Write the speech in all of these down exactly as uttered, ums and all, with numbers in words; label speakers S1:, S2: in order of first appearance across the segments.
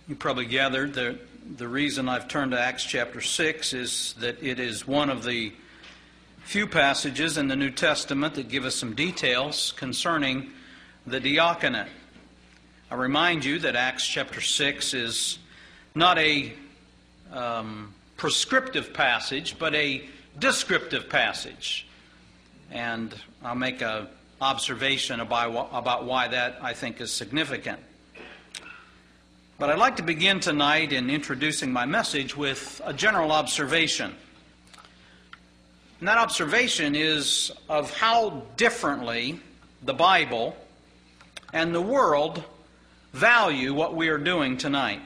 S1: You probably gathered that the reason I've turned to Acts chapter six is that it is one of the few passages in the New Testament that give us some details concerning the diaconate. I remind you that Acts chapter six is not a um, prescriptive passage, but a descriptive passage. And I'll make an observation about, about why that I think is significant. But I'd like to begin tonight in introducing my message with a general observation. And that observation is of how differently the Bible and the world value what we are doing tonight.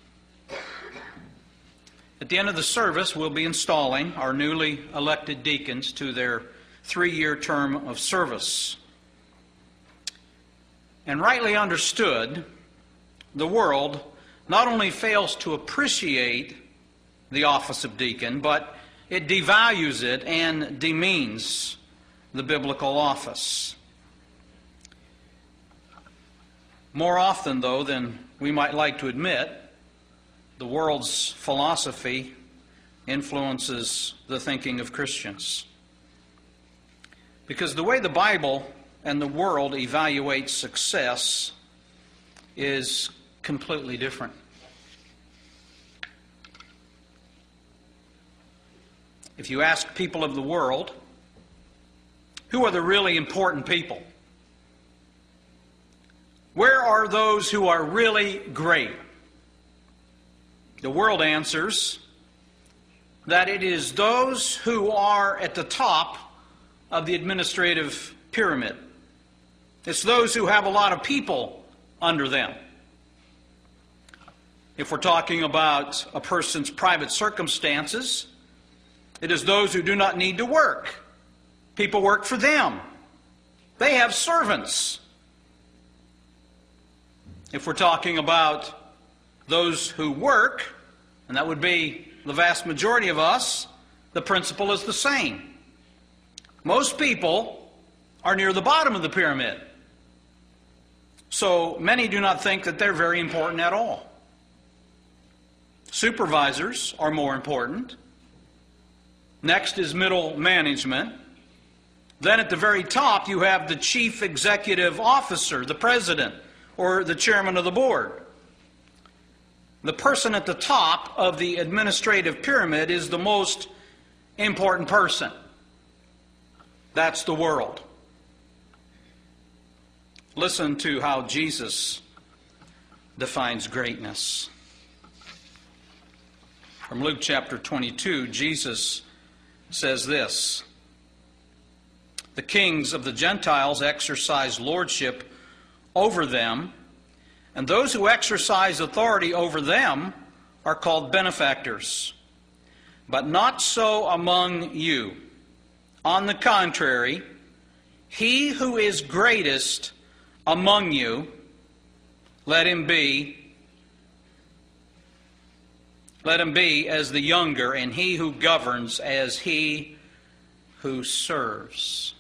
S1: At the end of the service, we'll be installing our newly elected deacons to their three-year term of service. And rightly understood, the world not only fails to appreciate the office of deacon, but it devalues it and demeans the biblical office. More often, though, than we might like to admit, the world's philosophy influences the thinking of Christians. Because the way the Bible and the world evaluate success is completely different. If you ask people of the world, who are the really important people? Where are those who are really great? The world answers that it is those who are at the top of the administrative pyramid. It's those who have a lot of people under them. If we're talking about a person's private circumstances, it is those who do not need to work. People work for them. They have servants. If we're talking about those who work, and that would be the vast majority of us, the principle is the same. Most people are near the bottom of the pyramid. So many do not think that they're very important at all. Supervisors are more important. Next is middle management. Then at the very top you have the chief executive officer, the president, or the chairman of the board. The person at the top of the administrative pyramid is the most important person. That's the world. Listen to how Jesus defines greatness. From Luke chapter twenty-two, Jesus says this: "The kings of the Gentiles exercise lordship over them, and those who exercise authority over them are called benefactors. But not so among you. On the contrary, he who is greatest among you, let him be Let him be as the younger, and he who governs as he who serves."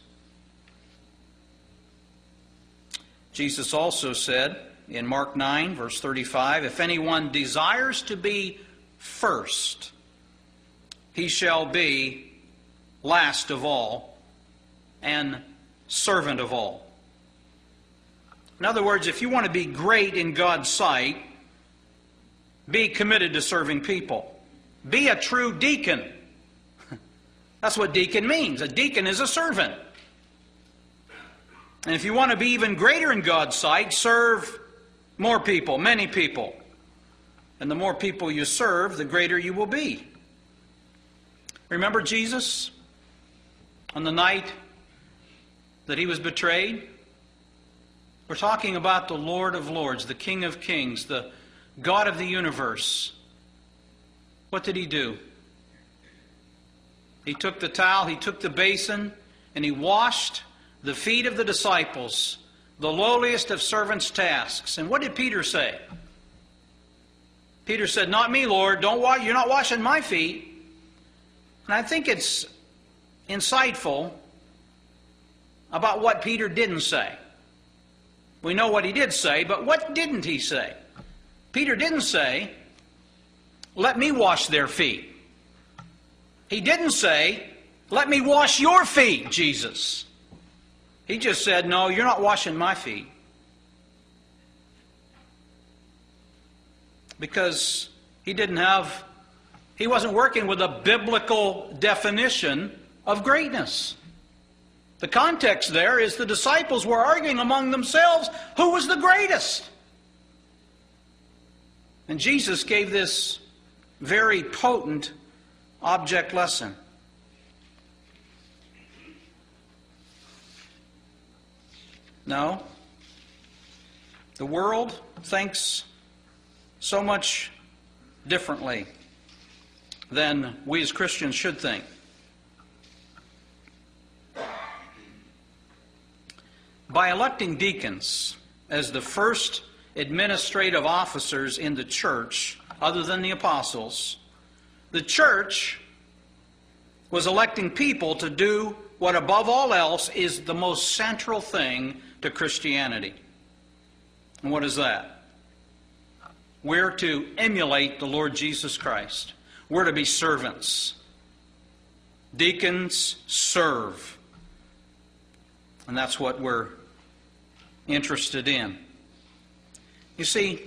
S1: Jesus also said in Mark nine, verse thirty-five, "If anyone desires to be first, he shall be last of all and servant of all." In other words, if you want to be great in God's sight, be committed to serving people. Be a true deacon. That's what deacon means. A deacon is a servant. And if you want to be even greater in God's sight, serve more people, many people. And the more people you serve, the greater you will be. Remember Jesus on the night that he was betrayed? We're talking about the Lord of Lords, the King of Kings, the God of the universe. What did he do? He took the towel, he took the basin, and he washed the feet of the disciples, the lowliest of servants' tasks. And what did Peter say? Peter said, "Not me, Lord. Don't wa- You're not washing my feet." And I think it's insightful about what Peter didn't say. We know what he did say, but what didn't he say? Peter didn't say, let me wash their feet. He didn't say, let me wash your feet, Jesus. He just said, no, you're not washing my feet. Because he didn't have, he wasn't working with a biblical definition of greatness. The context there is the disciples were arguing among themselves who was the greatest. And Jesus gave this very potent object lesson. No. The world thinks so much differently than we as Christians should think. By electing deacons as the first administrative officers in the church, other than the apostles, the church was electing people to do what above all else is the most central thing to Christianity. And what is that? We're to emulate the Lord Jesus Christ. We're to be servants. Deacons serve. And that's what we're interested in. You see,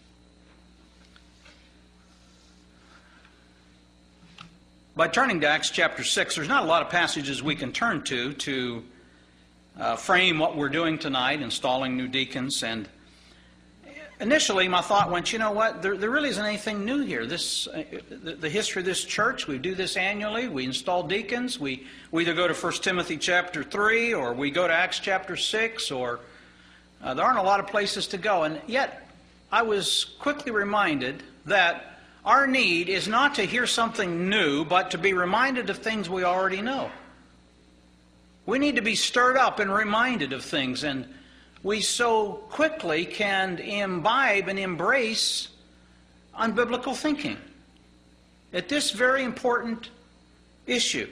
S1: by turning to Acts chapter six, there's not a lot of passages we can turn to to uh, frame what we're doing tonight, installing new deacons. And initially my thought went, you know what, there, there really isn't anything new here. This, uh, the, the history of this church, we do this annually. We install deacons. We, we either go to First Timothy chapter three, or we go to Acts chapter six, or uh, there aren't a lot of places to go. And yet I was quickly reminded that our need is not to hear something new, but to be reminded of things we already know. We need to be stirred up and reminded of things, and we so quickly can imbibe and embrace unbiblical thinking at this very important issue.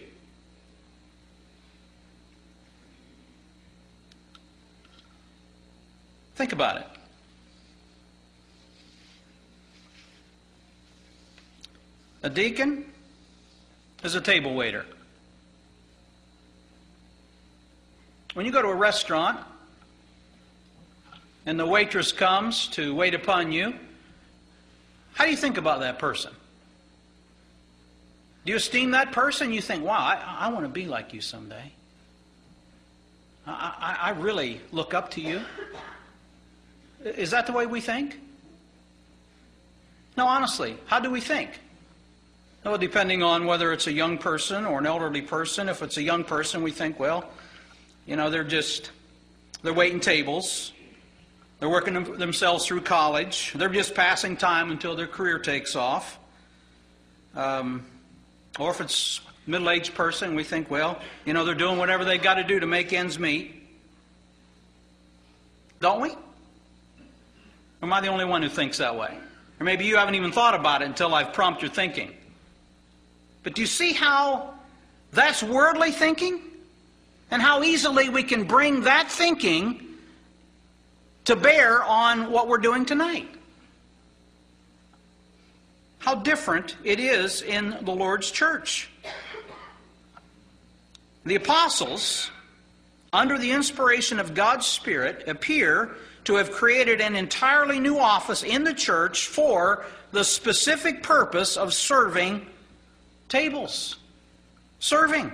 S1: Think about it. A deacon is a table waiter. When you go to a restaurant and the waitress comes to wait upon you, how do you think about that person? Do you esteem that person? You think, wow, I, I want to be like you someday. I, I, I really look up to you. Is that the way we think? No, honestly, how do we think? Well, depending on whether it's a young person or an elderly person. If it's a young person, we think, well, you know, they're just, they're waiting tables. They're working them, themselves through college. They're just passing time until their career takes off. Um, or if it's a middle-aged person, we think, well, you know, they're doing whatever they got to do to make ends meet. Don't we? Or am I the only one who thinks that way? Or maybe you haven't even thought about it until I've prompted your thinking. But do you see how that's worldly thinking? And how easily we can bring that thinking to bear on what we're doing tonight. How different it is in the Lord's church. The apostles, under the inspiration of God's Spirit, appear to have created an entirely new office in the church for the specific purpose of serving tables. Serving.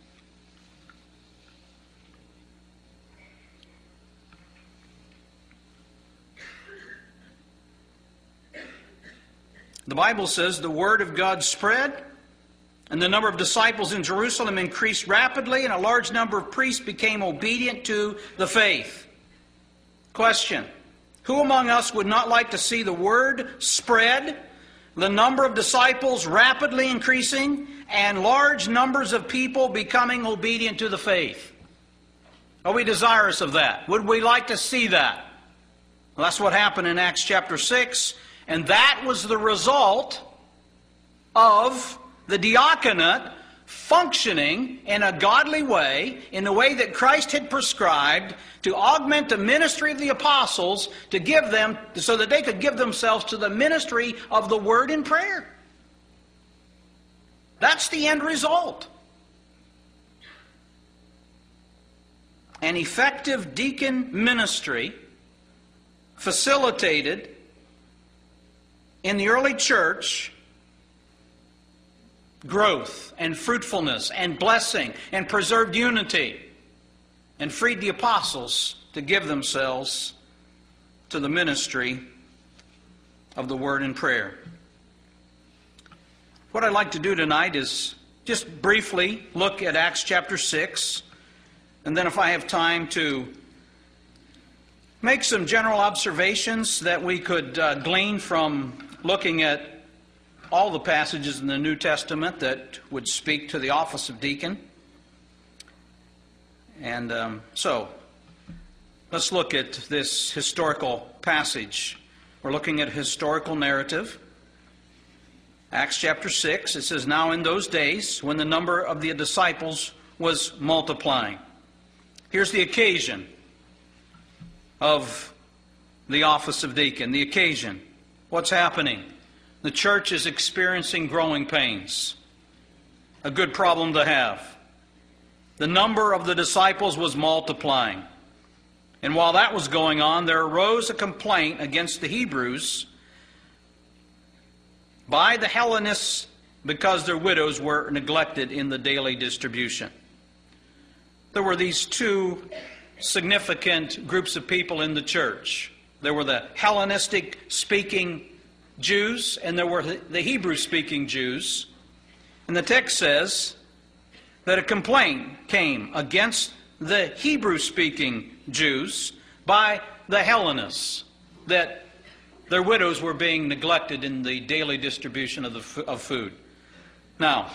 S1: The Bible says the word of God spread, and the number of disciples in Jerusalem increased rapidly, and a large number of priests became obedient to the faith. Question: who among us would not like to see the word spread, the number of disciples rapidly increasing, and large numbers of people becoming obedient to the faith? Are we desirous of that? Would we like to see that? Well, that's what happened in Acts chapter six, and that was the result of the diaconate functioning in a godly way, in the way that Christ had prescribed, to augment the ministry of the apostles, to give them, so that they could give themselves to the ministry of the Word and prayer. That's the end result. An effective deacon ministry facilitated in the early church growth and fruitfulness and blessing and preserved unity and freed the apostles to give themselves to the ministry of the Word and prayer. What I'd like to do tonight is just briefly look at Acts chapter six, and then if I have time to make some general observations that we could uh, glean from looking at all the passages in the New Testament that would speak to the office of deacon. And um, so, let's look at this historical passage. We're looking at a historical narrative. Acts chapter six, it says, "Now in those days, when the number of the disciples was multiplying." Here's the occasion of the office of deacon. The occasion. What's happening? The church is experiencing growing pains. A good problem to have. The number of the disciples was multiplying. And while that was going on, there arose a complaint against the Hebrews by the Hellenists because their widows were neglected in the daily distribution. There were these two significant groups of people in the church. There were the Hellenistic-speaking Jews, and there were the Hebrew-speaking Jews. And the text says that a complaint came against the Hebrew-speaking Jews by the Hellenists, that their widows were being neglected in the daily distribution of, the, of food. Now,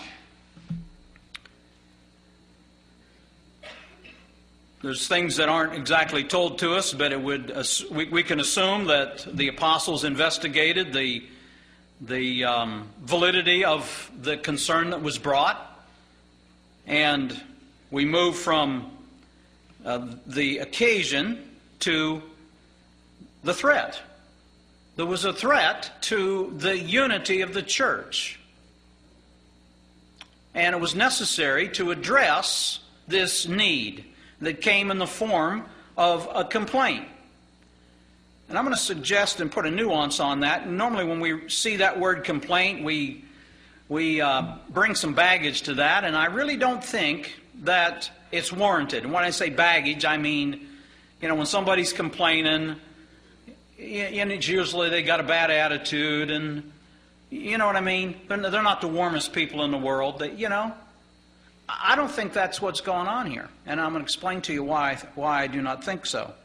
S1: there's things that aren't exactly told to us, but it would we, we can assume that the apostles investigated the the um, validity of the concern that was brought, and we move from uh, the occasion to the threat. There was a threat to the unity of the church, and it was necessary to address this need that came in the form of a complaint. And I'm going to suggest and put a nuance on that. Normally when we see that word complaint, we, we uh, bring some baggage to that, and I really don't think that it's warranted. And when I say baggage, I mean, you know, when somebody's complaining, and it's usually they got a bad attitude, and you know what I mean? They're, they're not the warmest people in the world. That, you know, I don't think that's what's going on here, and I'm going to explain to you why why I do not think so.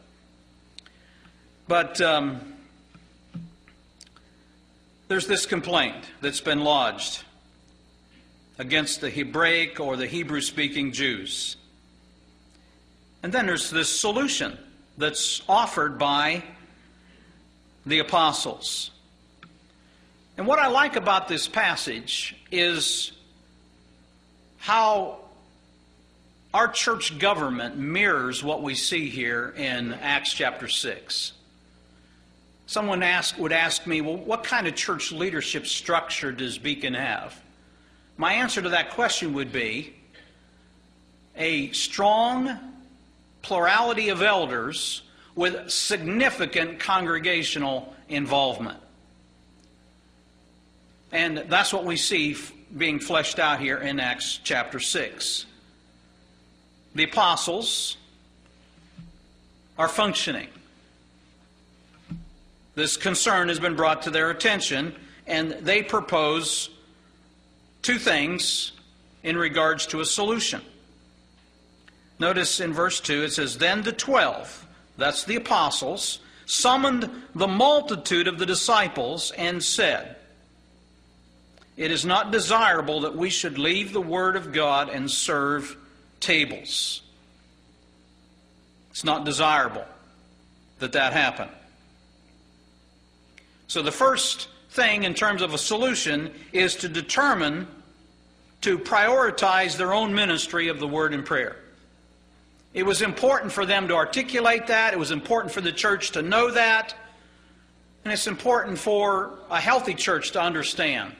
S1: But um, there's this complaint that's been lodged against the Hebraic or the Hebrew-speaking Jews. And then there's this solution that's offered by the apostles. And what I like about this passage is how our church government mirrors what we see here in Acts chapter six. Someone ask, would ask me, well, what kind of church leadership structure does Beacon have? My answer to that question would be a strong plurality of elders with significant congregational involvement. And that's what we see being fleshed out here in Acts chapter six. The apostles are functioning. This concern has been brought to their attention, and they propose two things in regards to a solution. Notice in verse two it says, "Then the twelve," that's the apostles, "summoned the multitude of the disciples and said, 'It is not desirable that we should leave the word of God and serve tables.'" It's not desirable that that happen. So the first thing in terms of a solution is to determine to prioritize their own ministry of the word and prayer. It was important for them to articulate that. It was important for the church to know that. And it's important for a healthy church to understand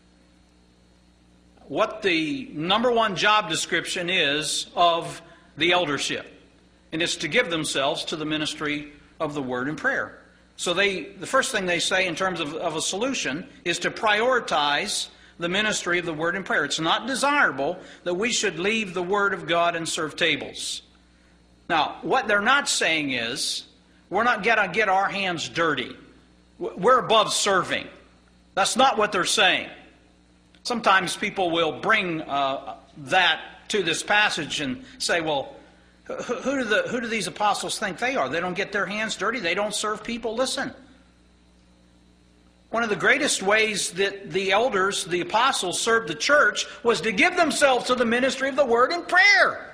S1: what the number one job description is of the eldership. And it's to give themselves to the ministry of the word and prayer. So they, the first thing they say in terms of, of a solution is to prioritize the ministry of the word and prayer. It's not desirable that we should leave the word of God and serve tables. Now, what they're not saying is, we're not going to get our hands dirty. We're above serving. That's not what they're saying. Sometimes people will bring uh, that to this passage and say, well, who, who, do the, who do these apostles think they are? They don't get their hands dirty. They don't serve people. Listen. One of the greatest ways that the elders, the apostles, served the church was to give themselves to the ministry of the word and prayer.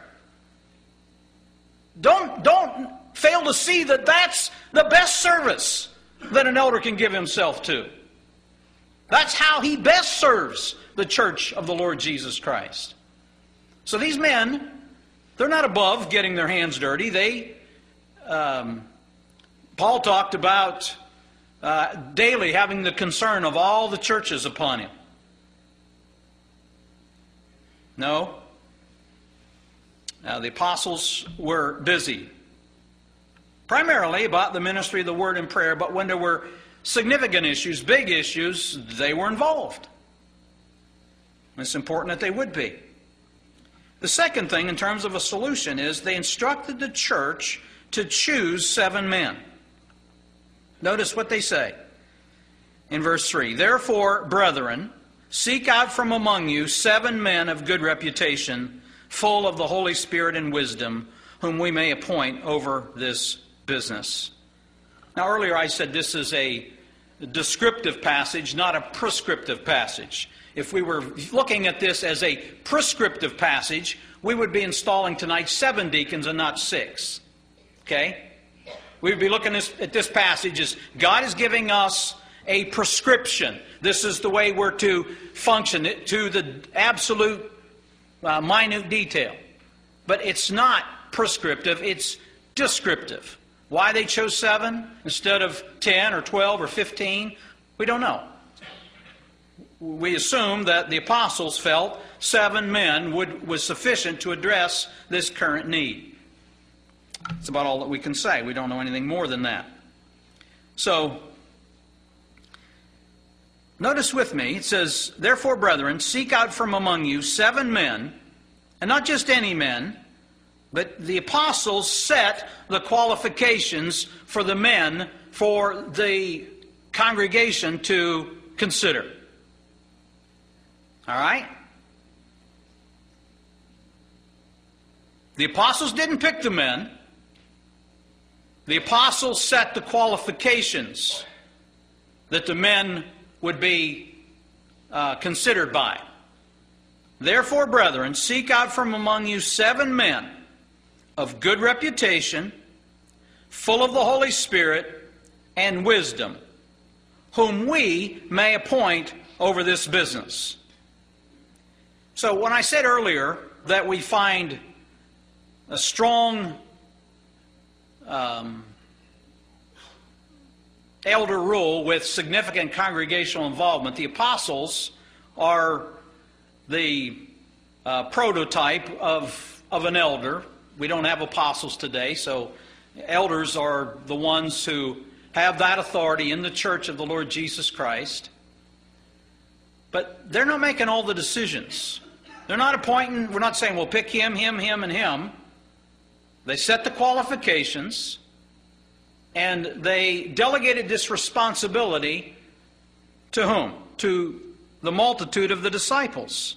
S1: Don't, don't fail to see that that's the best service that an elder can give himself to. That's how he best serves the church of the Lord Jesus Christ. So these men, they're not above getting their hands dirty. They, um, Paul talked about uh, daily having the concern of all the churches upon him. No. Now, the apostles were busy, primarily about the ministry of the word and prayer, but when there were significant issues, big issues, they were involved. It's important that they would be. The second thing in terms of a solution is they instructed the church to choose seven men. Notice what they say in verse three. Therefore, brethren, seek out from among you seven men of good reputation, full of the Holy Spirit and wisdom, whom we may appoint over this business. Now, earlier I said this is a descriptive passage, not a prescriptive passage. If we were looking at this as a prescriptive passage, we would be installing tonight seven deacons and not six. Okay? We would be looking at this passage as God is giving us a prescription. This is the way we're to function, to the absolute Uh, minute detail. But it's not prescriptive, it's descriptive. Why they chose seven instead of ten or twelve or fifteen, we don't know. We assume that the apostles felt seven men would, was sufficient to address this current need. That's about all that we can say. We don't know anything more than that. So, notice with me, it says, therefore, brethren, seek out from among you seven men, and not just any men, but the apostles set the qualifications for the men for the congregation to consider. All right? The apostles didn't pick the men. The apostles set the qualifications that the men would be uh, considered by. Therefore, brethren, seek out from among you seven men of good reputation, full of the Holy Spirit and wisdom, whom we may appoint over this business. So when I said earlier that we find a strong um, elder rule with significant congregational involvement, the apostles are the uh, prototype of, of an elder. We don't have apostles today, so elders are the ones who have that authority in the church of the Lord Jesus Christ. But they're not making all the decisions. They're not appointing, we're not saying, well, pick him, him, him, and him. They set the qualifications, and they delegated this responsibility to whom? To the multitude of the disciples.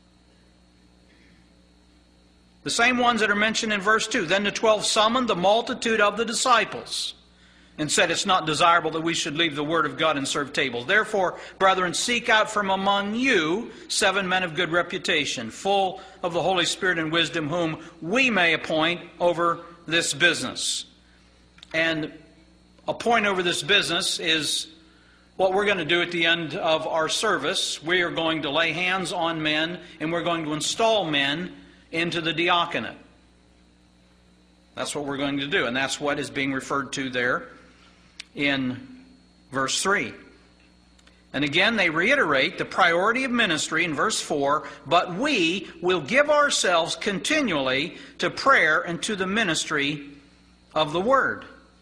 S1: The same ones that are mentioned in verse two. Then the twelve summoned the multitude of the disciples and said, it's not desirable that we should leave the word of God and serve tables. Therefore, brethren, seek out from among you seven men of good reputation, full of the Holy Spirit and wisdom, whom we may appoint over this business. And appoint over this business is what we're going to do at the end of our service. We are going to lay hands on men, and we're going to install men into the diaconate. That's what we're going to do, and that's what is being referred to there in verse three. And again, they reiterate the priority of ministry in verse four, but we will give ourselves continually to prayer and to the ministry of the Word.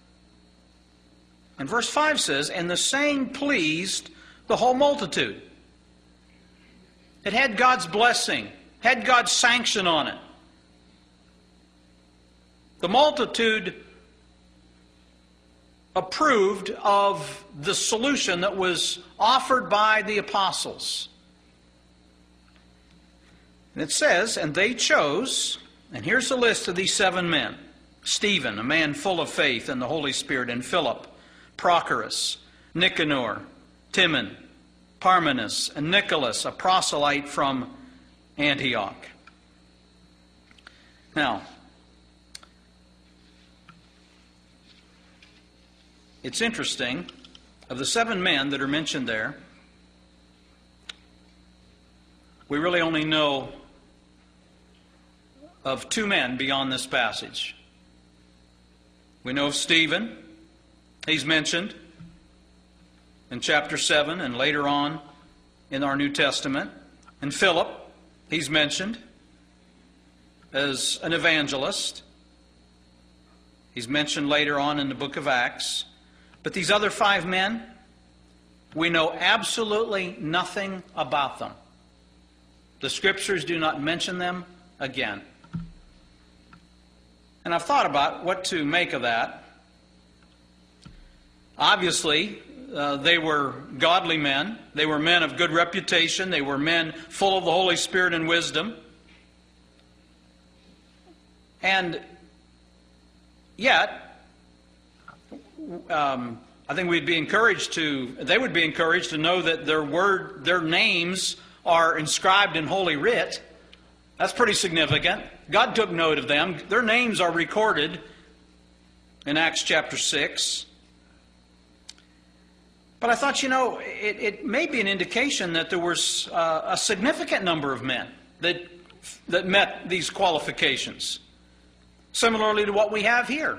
S1: And verse five says, and the saying pleased the whole multitude. It had God's blessing, had God's sanction on it. The multitude approved of the solution that was offered by the apostles. And it says, and they chose, and here's the list of these seven men. Stephen, a man full of faith in the Holy Spirit, and Philip, Prochorus, Nicanor, Timon, Parmenas, and Nicholas, a proselyte from Antioch. Now, it's interesting, of the seven men that are mentioned there, we really only know of two men beyond this passage. We know of Stephen. He's mentioned in chapter seven and later on in our New Testament. And Philip, he's mentioned as an evangelist. He's mentioned later on in the book of Acts. But these other five men, we know absolutely nothing about them. The Scriptures do not mention them again. And I've thought about what to make of that. Obviously, uh, they were godly men. They were men of good reputation. They were men full of the Holy Spirit and wisdom. And yet, um, I think we'd be encouraged to, they would be encouraged to know that their word, their names are inscribed in Holy Writ. That's pretty significant. God took note of them. Their names are recorded in Acts chapter six. But I thought, you know, it, it may be an indication that there was uh, a significant number of men that, that met these qualifications. Similarly to what we have here.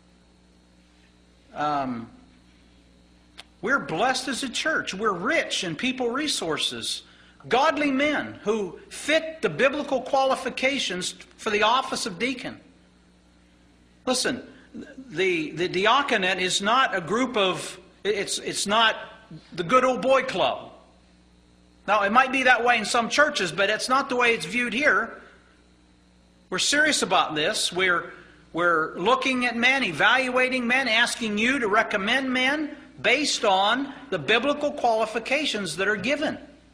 S1: Um, we're blessed as a church. We're rich in people resources. Godly men who fit the biblical qualifications for the office of deacon. Listen, the, the diaconate is not a group of, it's, it's not the good old boy club. Now, it might be that way in some churches, but it's not the way it's viewed here. We're serious about this. We're, we're looking at men, evaluating men, asking you to recommend men based on the biblical qualifications that are given.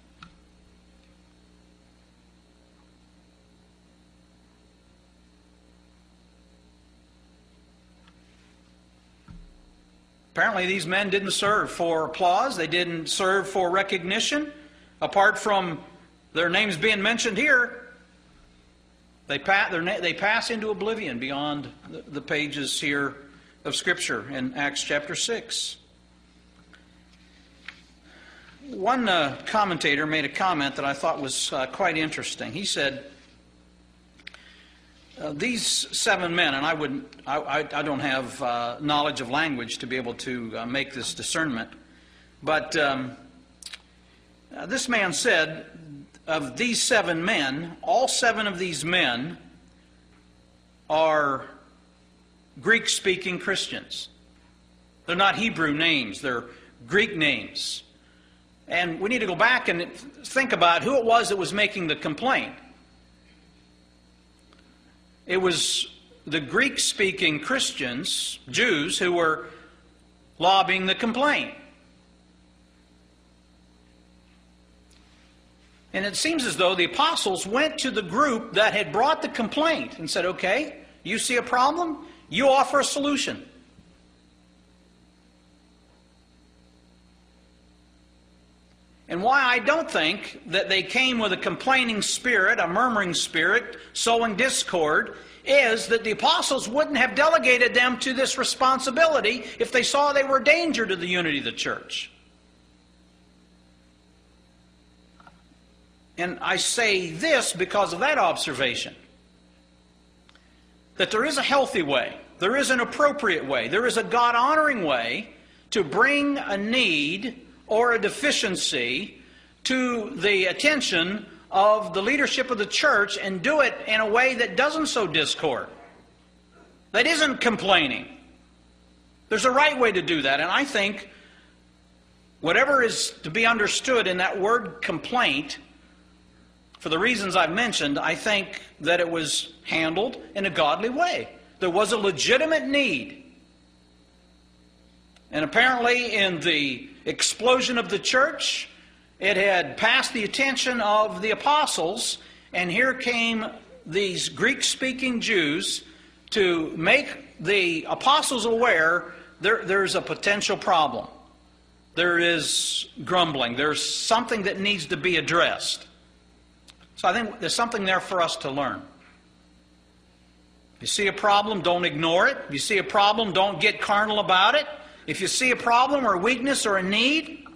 S1: Apparently these men didn't serve for applause. They didn't serve for recognition. Apart from their names being mentioned here, they pass, they pass into oblivion beyond the pages here of Scripture in Acts chapter six. One uh, commentator made a comment that I thought was uh, quite interesting. He said, Uh, these seven men, and I wouldn't, I, I, I don't have uh, knowledge of language to be able to uh, make this discernment, but um, uh, this man said, of these seven men, all seven of these men are Greek-speaking Christians. They're not Hebrew names, they're Greek names. And we need to go back and think about who it was that was making the complaint. It was the Greek-speaking Christians, Jews, who were lobbying the complaint. And it seems as though the apostles went to the group that had brought the complaint and said, okay, you see a problem? You offer a solution. And why I don't think that they came with a complaining spirit, a murmuring spirit, sowing discord, is that the apostles wouldn't have delegated them to this responsibility if they saw they were a danger to the unity of the church. And I say this because of that observation, that there is a healthy way, there is an appropriate way, there is a God-honoring way to bring a need or a deficiency to the attention of the leadership of the church, and do it in a way that doesn't sow discord, that isn't complaining. There's a right way to do that, and I think whatever is to be understood in that word complaint, for the reasons I've mentioned, I think that it was handled in a godly way. There was a legitimate need. And apparently in the explosion of the church, it had passed the attention of the apostles, and here came these Greek-speaking Jews to make the apostles aware there, there's a potential problem. There is grumbling. There's something that needs to be addressed. So I think there's something there for us to learn. If you see a problem, don't ignore it. If you see a problem, don't get carnal about it. If you see a problem or a weakness or a need,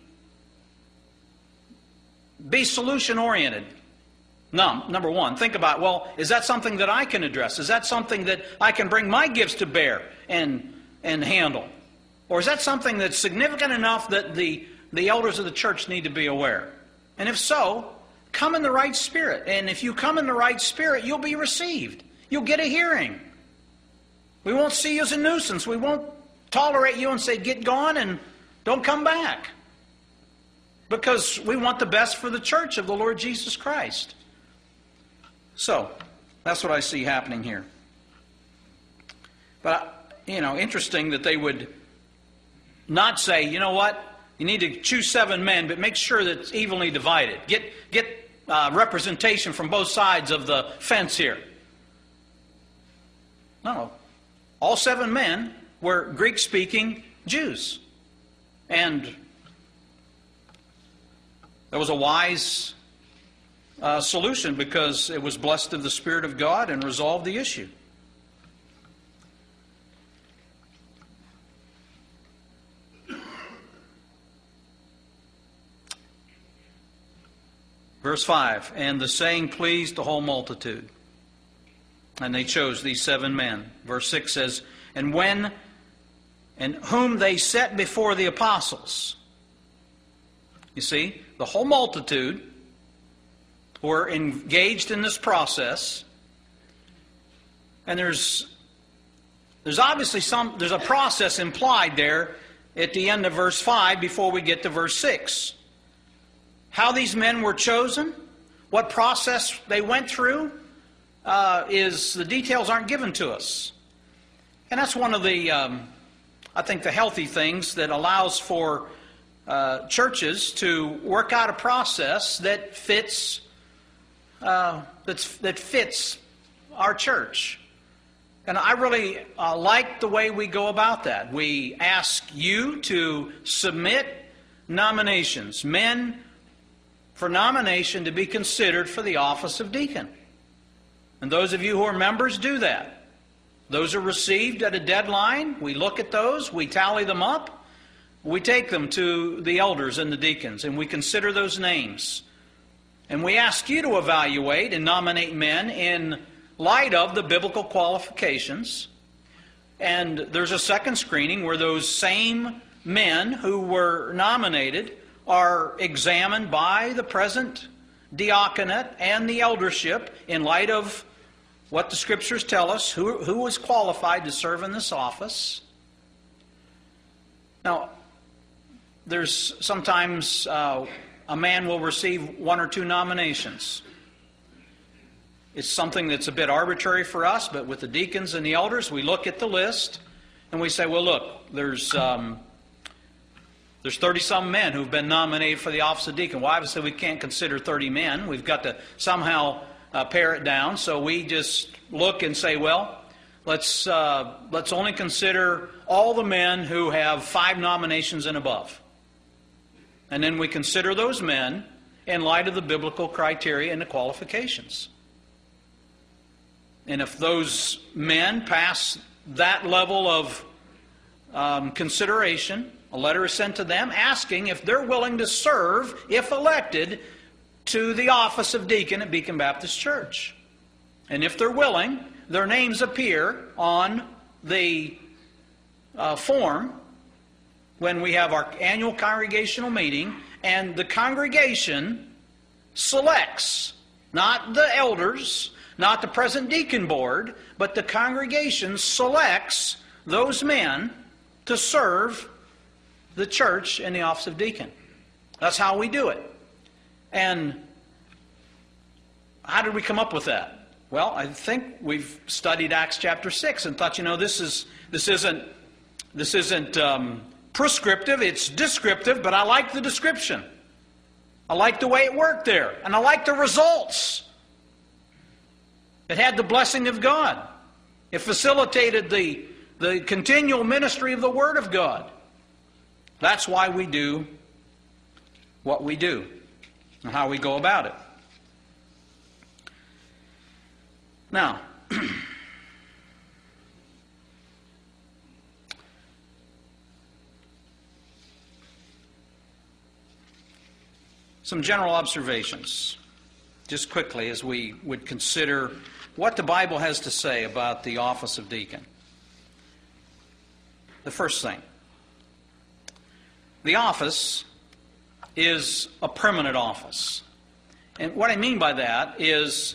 S1: be solution-oriented. No, number one, think about, well, is that something that I can address? Is that something that I can bring my gifts to bear and, and handle? Or is that something that's significant enough that the, the elders of the church need to be aware? And if so, come in the right spirit. And if you come in the right spirit, you'll be received. You'll get a hearing. We won't see you as a nuisance. We won't tolerate you and say, get gone and don't come back. Because we want the best for the church of the Lord Jesus Christ. So, that's what I see happening here. But, you know, interesting that they would not say, you know what, you need to choose seven men, but make sure that it's evenly divided. Get, get uh, representation from both sides of the fence here. No. All seven men were Greek-speaking Jews. And there was a wise uh, solution because it was blessed of the Spirit of God and resolved the issue. Verse five, and the saying pleased the whole multitude. And they chose these seven men. Verse six says, and when, and whom they set before the apostles. You see, the whole multitude were engaged in this process. And there's, there's obviously some, there's a process implied there at the end of verse five before we get to verse six. How these men were chosen, what process they went through, uh, is the details aren't given to us. And that's one of the, um, I think, the healthy things that allows for uh, churches to work out a process that fits, uh, that's, that fits our church. And I really uh, like the way we go about that. We ask you to submit nominations, men for nomination to be considered for the office of deacon. And those of you who are members do that. Those are received at a deadline. We look at those, we tally them up, we take them to the elders and the deacons, and we consider those names. And we ask you to evaluate and nominate men in light of the biblical qualifications. And there's a second screening where those same men who were nominated are examined by the present diaconate and the eldership in light of what the Scriptures tell us, who, who is qualified to serve in this office. Now, there's sometimes uh, a man will receive one or two nominations. It's something that's a bit arbitrary for us, but with the deacons and the elders, we look at the list and we say, well, look, there's... Um, There's thirty-some men who've been nominated for the office of deacon. Well, obviously we can't consider thirty men. We've got to somehow uh, pare it down. So we just look and say, well, let's uh, let's only consider all the men who have five nominations and above. And then we consider those men in light of the biblical criteria and the qualifications. And if those men pass that level of um, consideration, a letter is sent to them asking if they're willing to serve, if elected, to the office of deacon at Beacon Baptist Church. And if they're willing, their names appear on the uh, form when we have our annual congregational meeting, and the congregation selects, not the elders, not the present deacon board, but the congregation selects those men to serve the church in the office of deacon. That's how we do it. And how did we come up with that? Well, I think we've studied Acts chapter six and thought, you know, this is this isn't this isn't um, prescriptive, it's descriptive, but I like the description. I like the way it worked there, and I like the results. It had the blessing of God. It facilitated the, the continual ministry of the Word of God. That's why we do what we do and how we go about it. Now, some general observations, just quickly, as we would consider what the Bible has to say about the office of deacon. The first thing, the office is a permanent office. And what I mean by that is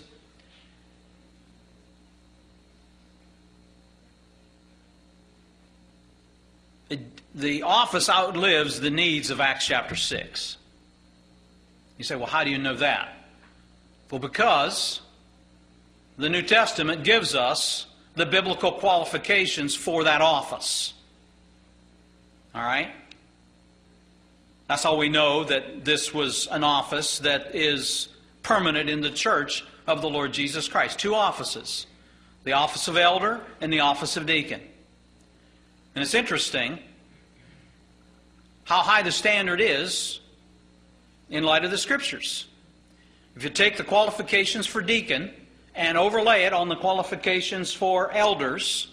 S1: it, the office outlives the needs of Acts chapter six. You say, well, how do you know that? Well, because the New Testament gives us the biblical qualifications for that office. All right? That's how we know that this was an office that is permanent in the church of the Lord Jesus Christ. Two offices, the office of elder and the office of deacon. And it's interesting how high the standard is in light of the Scriptures. If you take the qualifications for deacon and overlay it on the qualifications for elders,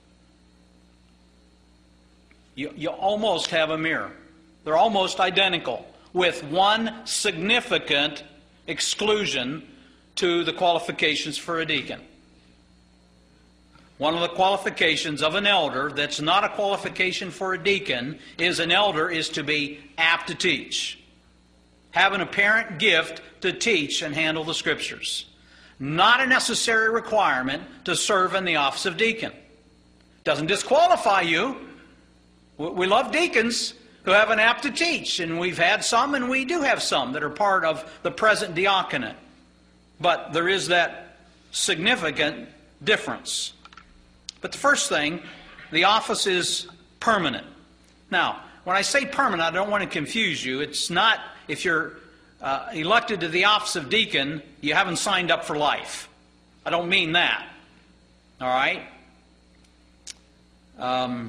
S1: you, you almost have a mirror. They're almost identical, with one significant exclusion to the qualifications for a deacon. One of the qualifications of an elder that's not a qualification for a deacon is an elder is to be apt to teach. Have an apparent gift to teach and handle the Scriptures. Not a necessary requirement to serve in the office of deacon. Doesn't disqualify you. We love deacons who have an apt to teach, and we've had some, and we do have some that are part of the present diaconate. But there is that significant difference. But the first thing, the office is permanent. Now, when I say permanent, I don't want to confuse you. It's not, if you're uh, elected to the office of deacon, you haven't signed up for life. I don't mean that. All right? Um,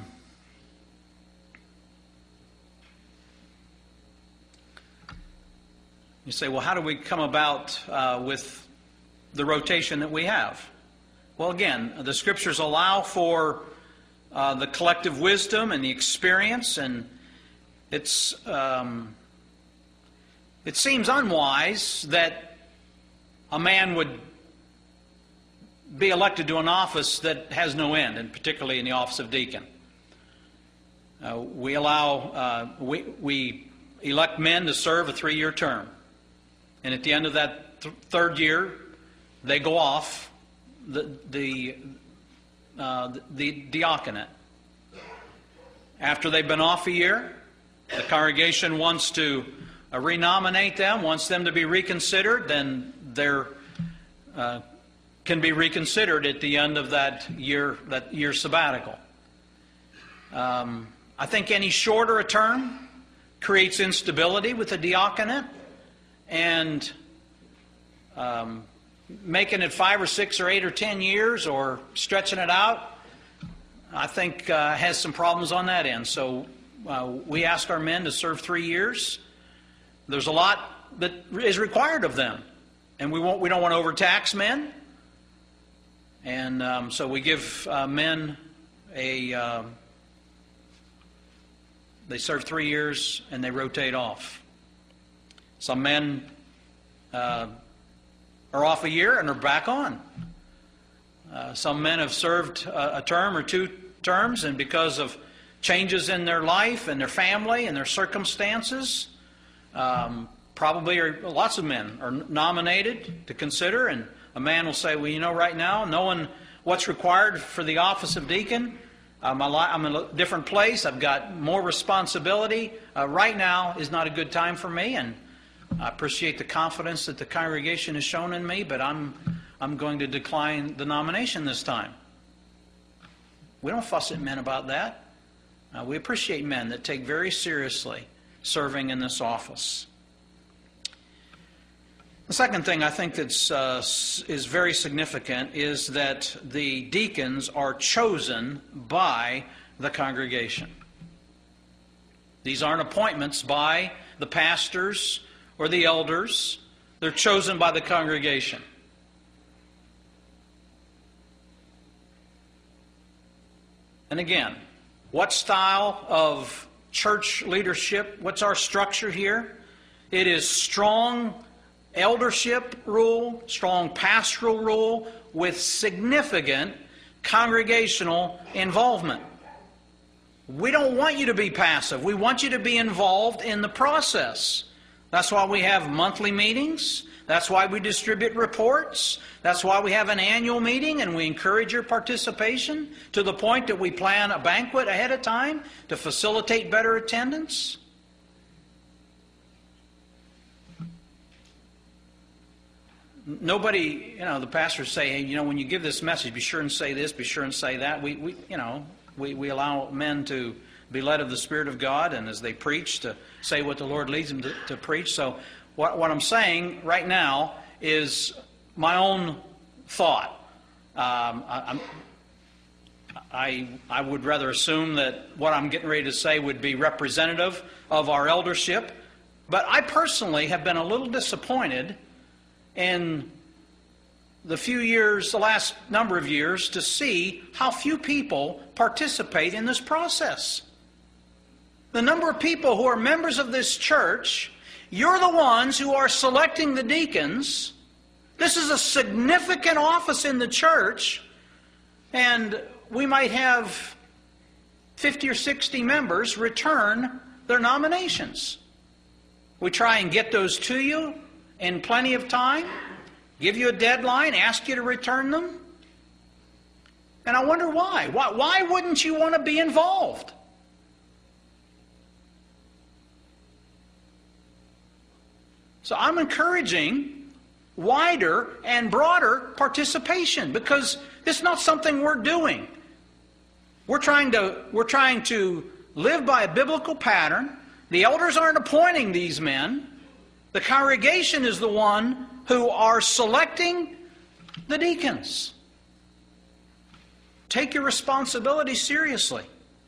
S1: you say, well, how do we come about uh, with the rotation that we have? Well, again, the Scriptures allow for uh, the collective wisdom and the experience, and it's um, it seems unwise that a man would be elected to an office that has no end, and particularly in the office of deacon. Uh, we allow uh, we we elect men to serve a three-year term, and at the end of that th- third year, they go off the the uh, the diaconate. After they've been off a year, the congregation wants to uh, renominate them, wants them to be reconsidered, then they're uh, can be reconsidered at the end of that year that year sabbatical. Um, I think any shorter a term creates instability with the diaconate, and um, making it five or six or eight or ten years or stretching it out, I think uh, has some problems on that end. So uh, we ask our men to serve three years. There's a lot that is required of them, and we won't. We don't want to overtax men, and um, so we give uh, men a. Uh, they serve three years and they rotate off. Some men uh, are off a year and are back on. Uh, some men have served a, a term or two terms, and because of changes in their life and their family and their circumstances, um, probably are, lots of men are nominated to consider, and a man will say, well, you know, right now, knowing what's required for the office of deacon, um, I'm in a different place, I've got more responsibility, uh, right now is not a good time for me, and I appreciate the confidence that the congregation has shown in me, but I'm, I'm going to decline the nomination this time. We don't fuss at men about that. Uh, we appreciate men that take very seriously serving in this office. The second thing I think that's uh, is very significant is that the deacons are chosen by the congregation. These aren't appointments by the pastors or the elders. They're chosen by the congregation. And again, what style of church leadership, what's our structure here? It is strong eldership rule, strong pastoral rule with significant congregational involvement. We don't want you to be passive. We want you to be involved in the process. That's why we have monthly meetings. That's why we distribute reports. That's why we have an annual meeting, and we encourage your participation to the point that we plan a banquet ahead of time to facilitate better attendance. Nobody, you know, the pastors say, hey, you know, when you give this message, be sure and say this, be sure and say that. We, we you know, we, we allow men to be led of the Spirit of God, and as they preach, to say what the Lord leads them to, to preach. So what, what I'm saying right now is my own thought. Um, I, I'm, I, I would rather assume that what I'm getting ready to say would be representative of our eldership. But I personally have been a little disappointed in the few years, the last number of years, to see how few people participate in this process. The number of people who are members of this church, you're the ones who are selecting the deacons. This is a significant office in the church, and we might have fifty or sixty members return their nominations. We try and get those to you in plenty of time, give you a deadline, ask you to return them. And I wonder why. Why, why wouldn't you want to be involved? So I'm encouraging wider and broader participation, because this is not something we're doing. We're trying to, we're trying to live by a biblical pattern. The elders aren't appointing these men. The congregation is the one who are selecting the deacons. Take your responsibility seriously.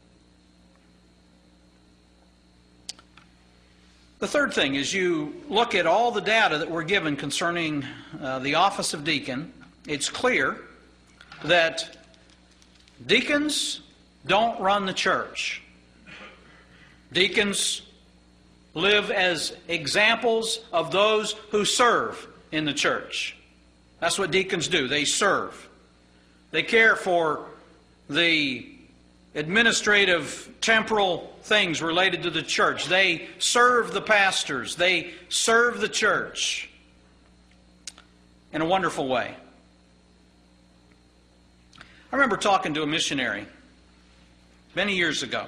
S1: The third thing is, you look at all the data that we're given concerning uh, the office of deacon, it's clear that deacons don't run the church. Deacons live as examples of those who serve in the church. That's what deacons do. They serve. They care for the administrative, temporal things related to the church. They serve the pastors. They serve the church in a wonderful way. I remember talking to a missionary many years ago.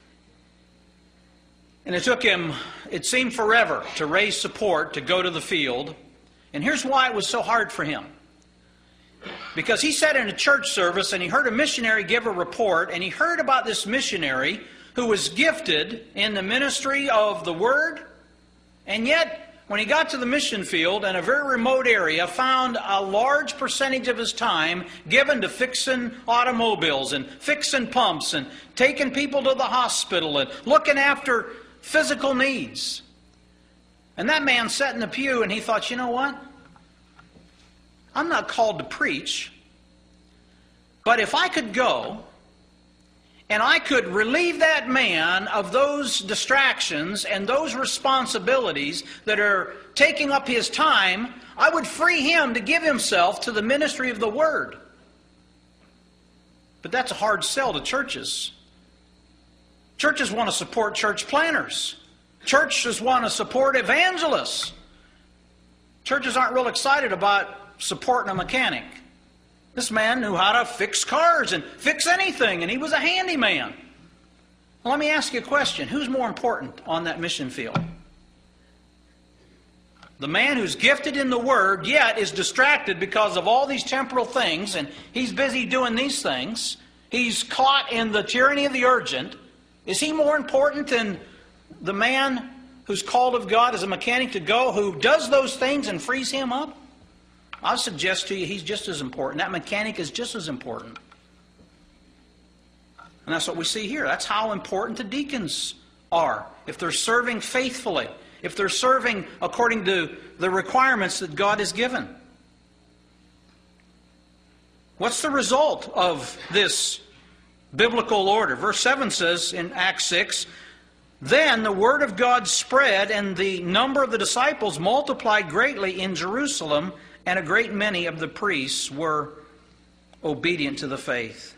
S1: And it took him, it seemed forever, to raise support to go to the field. And here's why it was so hard for him. Because he sat in a church service and he heard a missionary give a report, and he heard about this missionary who was gifted in the ministry of the Word, and yet when he got to the mission field in a very remote area, found a large percentage of his time given to fixing automobiles and fixing pumps and taking people to the hospital and looking after physical needs. And that man sat in the pew and he thought, you know what? I'm not called to preach, but if I could go and I could relieve that man of those distractions and those responsibilities that are taking up his time, I would free him to give himself to the ministry of the Word. But that's a hard sell to churches. Churches want to support church planners. Churches want to support evangelists. Churches aren't real excited about supporting a mechanic. This man knew how to fix cars and fix anything, and he was a handyman. Well, let me ask you a question. Who's more important on that mission field? The man who's gifted in the Word, yet is distracted because of all these temporal things, and he's busy doing these things. He's caught in the tyranny of the urgent. Is he more important than the man who's called of God as a mechanic to go, who does those things and frees him up? I'll suggest to you he's just as important. That mechanic is just as important. And that's what we see here. That's how important the deacons are. If they're serving faithfully, if they're serving according to the requirements that God has given. What's the result of this biblical order? Verse seven says in Acts six, "Then the word of God spread, and the number of the disciples multiplied greatly in Jerusalem, and a great many of the priests were obedient to the faith."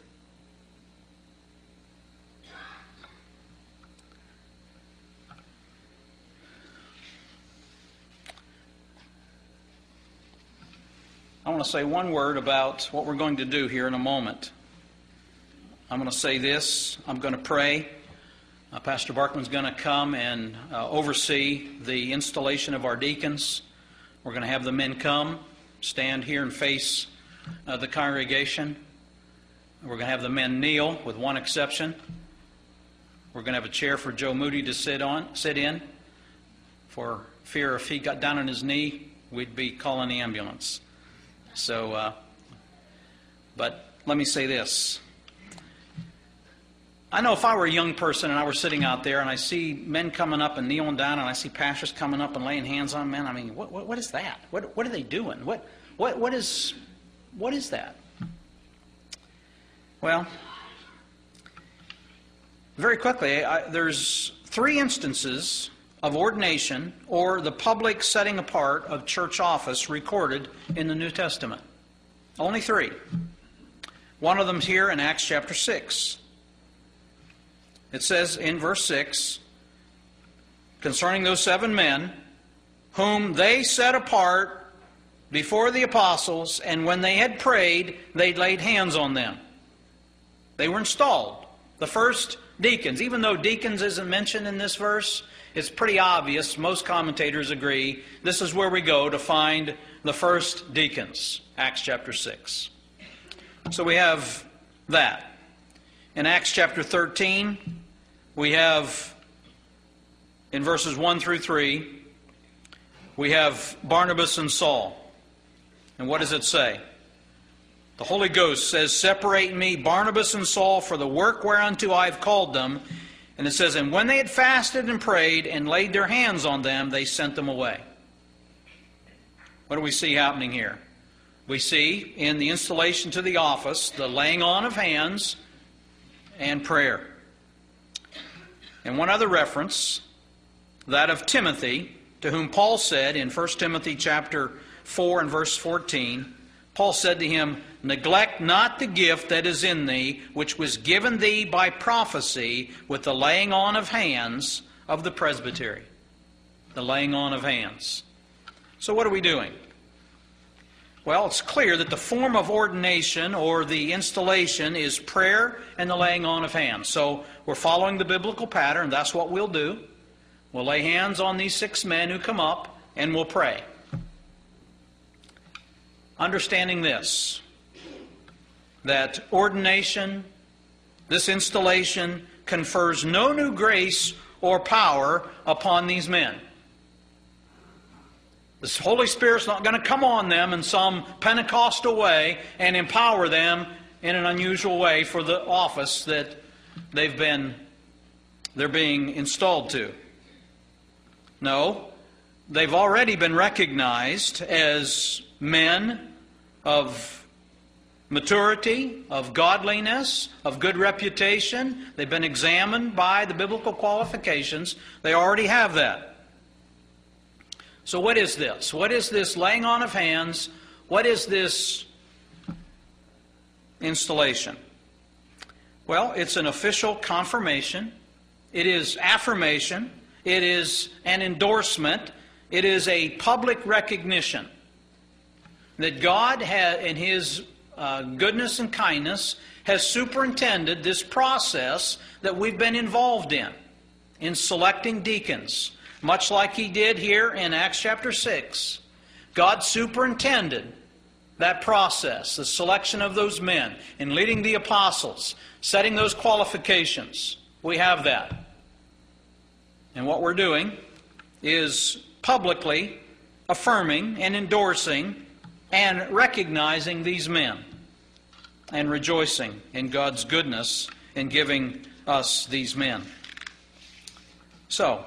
S1: I want to say one word about what we're going to do here in a moment. I'm going to say this. I'm going to pray. Uh, Pastor Barkman's going to come and uh, oversee the installation of our deacons. We're going to have the men come, stand here and face uh, the congregation. We're going to have the men kneel, with one exception. We're going to have a chair for Joe Moody to sit on, sit in, for fear if he got down on his knee, we'd be calling the ambulance. So, uh, but let me say this. I know if I were a young person and I were sitting out there and I see men coming up and kneeling down, and I see pastors coming up and laying hands on men, I mean, what what, what is that? What what are they doing? What what what is what is that? Well, very quickly, I, there's three instances of ordination or the public setting apart of church office recorded in the New Testament. Only three. One of them's here in Acts chapter six. It says in verse six, concerning those seven men, whom they set apart before the apostles, and when they had prayed, they laid hands on them. They were installed. The first deacons, even though deacons isn't mentioned in this verse, it's pretty obvious, most commentators agree, this is where we go to find the first deacons, Acts chapter six. So we have that. In Acts chapter thirteen, we have, in verses one through three, we have Barnabas and Saul. And what does it say? The Holy Ghost says, "Separate me, Barnabas and Saul, for the work whereunto I have called them." And it says, "And when they had fasted and prayed and laid their hands on them, they sent them away." What do we see happening here? We see in the installation to the office, the laying on of hands and prayer. And one other reference, that of Timothy, to whom Paul said in First Timothy chapter four and verse fourteen, Paul said to him, "Neglect not the gift that is in thee, which was given thee by prophecy with the laying on of hands of the presbytery." The laying on of hands. So what are we doing? Well, it's clear that the form of ordination or the installation is prayer and the laying on of hands. So we're following the biblical pattern. That's what we'll do. We'll lay hands on these six men who come up and we'll pray. Understanding this, that ordination, this installation, confers no new grace or power upon these men. The Holy Spirit's not going to come on them in some Pentecostal way and empower them in an unusual way for the office that they've been, they're being installed to. No, they've already been recognized as men of maturity, of godliness, of good reputation. They've been examined by the biblical qualifications. They already have that. So what is this? What is this laying on of hands? What is this installation? Well, it's an official confirmation. It is affirmation. It is an endorsement. It is a public recognition that God has, in His uh, goodness and kindness, has superintended this process that we've been involved in, in selecting deacons. Much like He did here in Acts chapter six. God superintended that process, the selection of those men, in leading the apostles, setting those qualifications. We have that. And what we're doing is publicly affirming and endorsing and recognizing these men and rejoicing in God's goodness in giving us these men. So,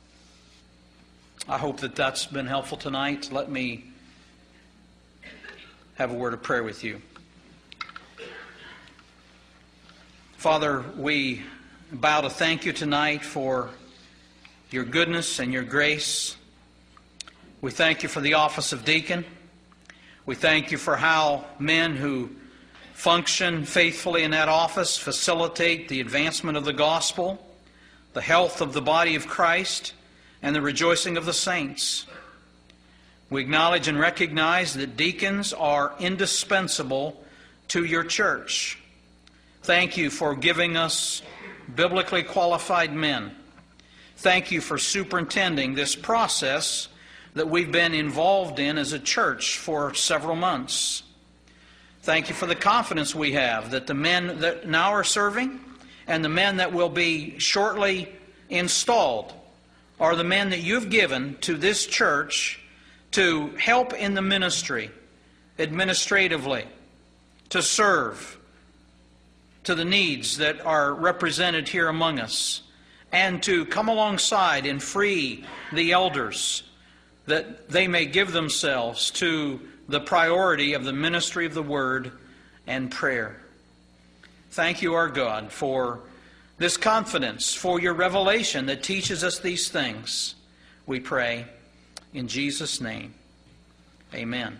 S1: I hope that that's been helpful tonight. Let me have a word of prayer with you. Father, we bow to thank you tonight for your goodness and your grace. We thank you for the office of deacon. We thank you for how men who function faithfully in that office facilitate the advancement of the gospel, the health of the body of Christ, and the rejoicing of the saints. We acknowledge and recognize that deacons are indispensable to your church. Thank you for giving us biblically qualified men. Thank you for superintending this process that we've been involved in as a church for several months. Thank you for the confidence we have that the men that now are serving and the men that will be shortly installed are the men that you've given to this church to help in the ministry, administratively, to serve to the needs that are represented here among us, and to come alongside and free the elders that they may give themselves to the priority of the ministry of the Word and prayer. Thank you, our God, for this confidence, for your revelation that teaches us these things. We pray in Jesus' name. Amen.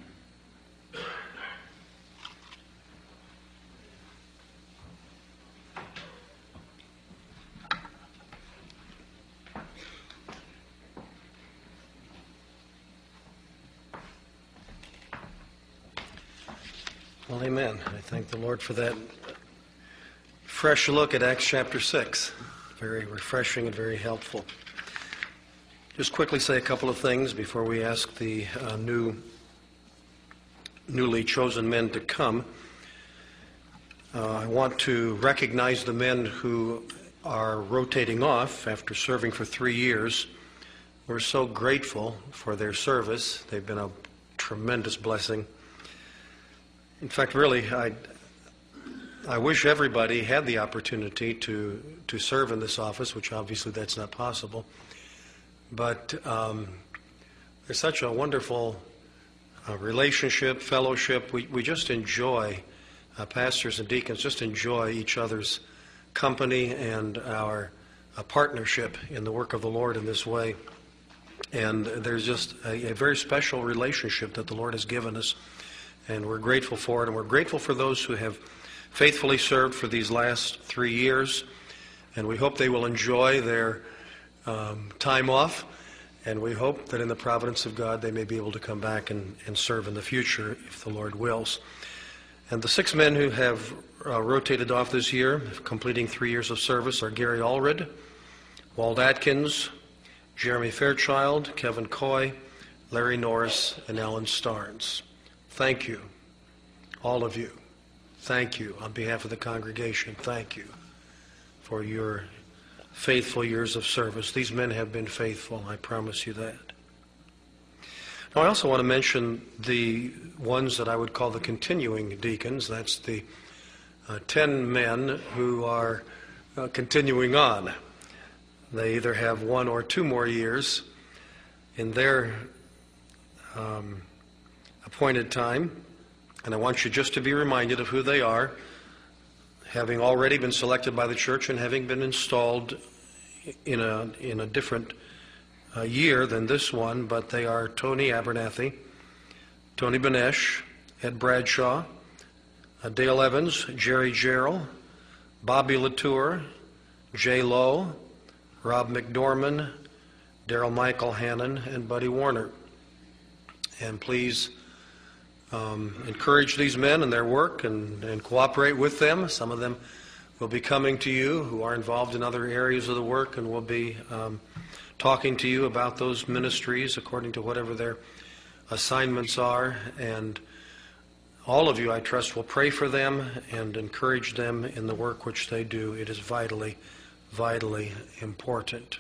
S2: Well, amen. I thank the Lord for that fresh look at Acts chapter six. Very refreshing and very helpful. Just quickly say a couple of things before we ask the uh, new, newly chosen men to come. Uh, I want to recognize the men who are rotating off after serving for three years. We're so grateful for their service. They've been a tremendous blessing. In fact, really, I, I wish everybody had the opportunity to, to serve in this office, which obviously that's not possible. But um, there's such a wonderful uh, relationship, fellowship. We, we just enjoy, uh, pastors and deacons just enjoy each other's company and our uh, partnership in the work of the Lord in this way. And there's just a, a very special relationship that the Lord has given us. And we're grateful for it. And we're grateful for those who have faithfully served for these last three years. And we hope they will enjoy their um, time off. And we hope that in the providence of God they may be able to come back and, and serve in the future if the Lord wills. And the six men who have uh, rotated off this year, completing three years of service, are Gary Allred, Walt Atkins, Jeremy Fairchild, Kevin Coy, Larry Norris, and Alan Starnes. Thank you, all of you. Thank you on behalf of the congregation. Thank you for your faithful years of service. These men have been faithful, I promise you that. Now, I also want to mention the ones that I would call the continuing deacons. That's the uh, ten men who are uh, continuing on. They either have one or two more years in their um, appointed time And I want you just to be reminded of who they are, having already been selected by the church and having been installed in a, in a different uh, year than this one, but they are Tony Abernathy, Tony Benesh, Ed Bradshaw, uh, Dale Evans, Jerry Gerald, Bobby Latour, Jay Lowe, Rob McDorman, Daryl Michael Hannon, and Buddy Warner. And please um, encourage these men in their work and, and cooperate with them. Some of them will be coming to you who are involved in other areas of the work and will be um, talking to you about those ministries according to whatever their assignments are. And all of you, I trust, will pray for them and encourage them in the work which they do. It is vitally, vitally important.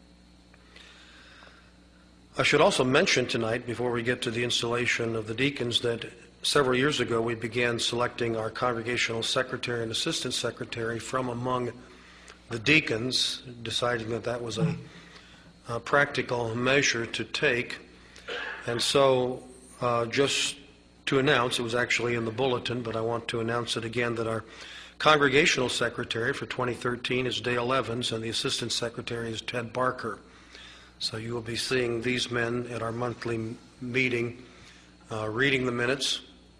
S2: I should also mention tonight, before we get to the installation of the deacons, that several years ago we began selecting our congregational secretary and assistant secretary from among the deacons, deciding that that was a, a practical measure to take. And so uh, just to announce, it was actually in the bulletin, but I want to announce it again, that our congregational secretary for twenty thirteen is Dale Evans, and the assistant secretary is Ted Barker. So you will be seeing these men at our monthly meeting, uh, reading the minutes,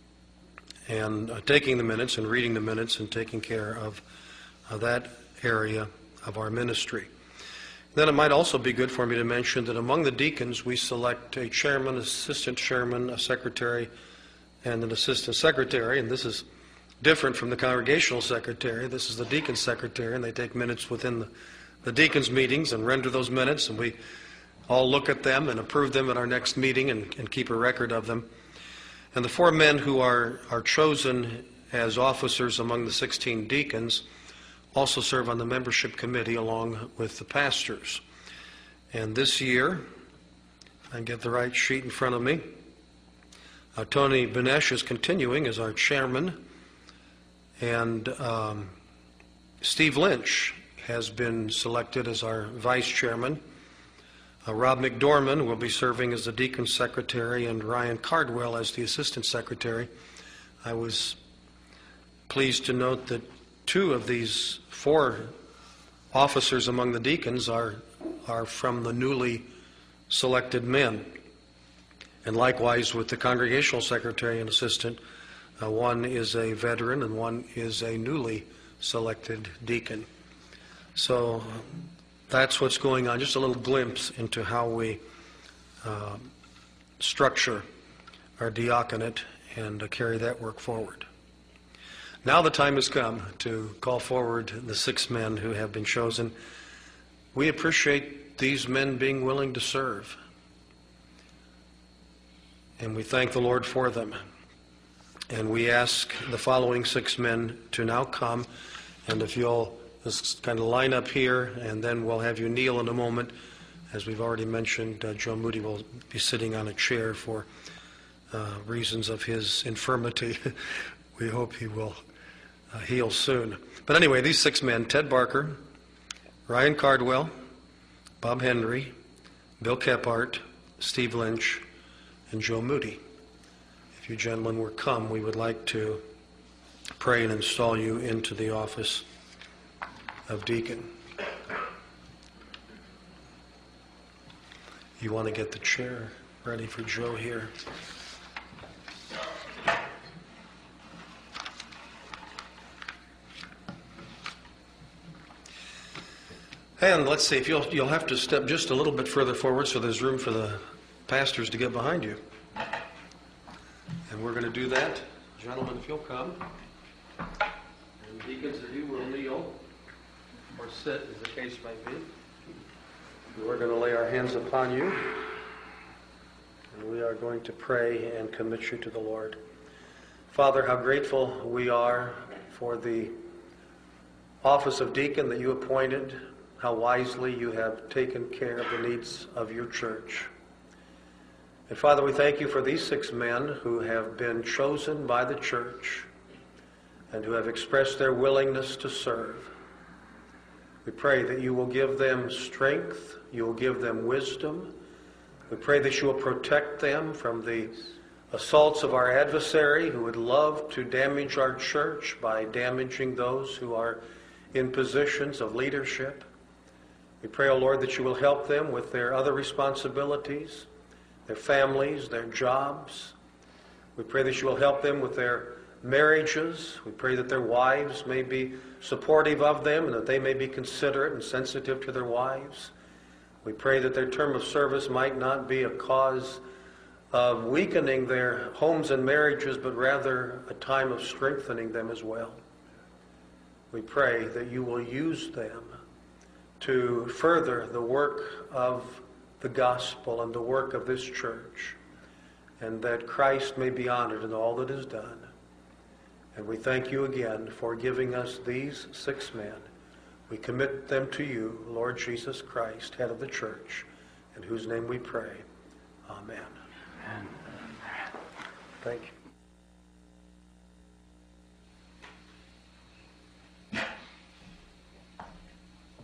S2: and uh, taking the minutes and reading the minutes and taking care of uh, that area of our ministry. Then it might also be good for me to mention that among the deacons we select a chairman, assistant chairman, a secretary, and an assistant secretary, and this is different from the congregational secretary. This is the deacon secretary, and they take minutes within the, the deacons' meetings and render those minutes, and we all look at them and approve them at our next meeting and, and keep a record of them. And the four men who are, are chosen as officers among the sixteen deacons also serve on the membership committee along with the pastors. And this year, if I can get the right sheet in front of me, uh, Tony Benesh is continuing as our chairman, and um, Steve Lynch has been selected as our vice chairman. Uh, Rob McDorman will be serving as the deacon secretary, and Ryan Cardwell as the assistant secretary. I was pleased to note that two of these four officers among the deacons are, are from the newly selected men. And likewise with the congregational secretary and assistant, uh, one is a veteran and one is a newly selected deacon. So that's what's going on, just a little glimpse into how we uh, structure our diaconate and uh, carry that work forward. Now the time has come to call forward the six men who have been chosen. We appreciate these men being willing to serve, and we thank the Lord for them. And we ask the following six men to now come, and if you'll just kind of line up here, and then we'll have you kneel in a moment. As we've already mentioned, uh, Joe Moody will be sitting on a chair for uh, reasons of his infirmity. We hope he will uh, heal soon. But anyway, these six men, Ted Barker, Ryan Cardwell, Bob Henry, Bill Kephart, Steve Lynch, and Joe Moody. If you gentlemen will come, we would like to pray and install you into the office of deacon. You want to get the chair ready for Joe here. And let's see, if you'll, you'll have to step just a little bit further forward so there's room for the pastors to get behind you. And we're going to do that. Gentlemen, if you'll come. And deacons, if you will kneel or sit, as the case might be. We're going to lay our hands upon you, and we are going to pray and commit you to the Lord. Father, how grateful we are for the office of deacon that you appointed, how wisely you have taken care of the needs of your church. And Father, we thank you for these six men who have been chosen by the church and who have expressed their willingness to serve. We pray that you will give them strength, you will give them wisdom. We pray that you will protect them from the assaults of our adversary who would love to damage our church by damaging those who are in positions of leadership. We pray, O Lord, that you will help them with their other responsibilities, their families, their jobs. We pray that you will help them with their marriages. We pray that their wives may be supportive of them and that they may be considerate and sensitive to their wives. We pray that their term of service might not be a cause of weakening their homes and marriages, but rather a time of strengthening them as well. We pray that you will use them to further the work of the gospel and the work of this church, and that Christ may be honored in all that is done. And we thank you again for giving us these six men. We commit them to you, Lord Jesus Christ, head of the church, in whose name we pray. Amen. Amen. Thank you.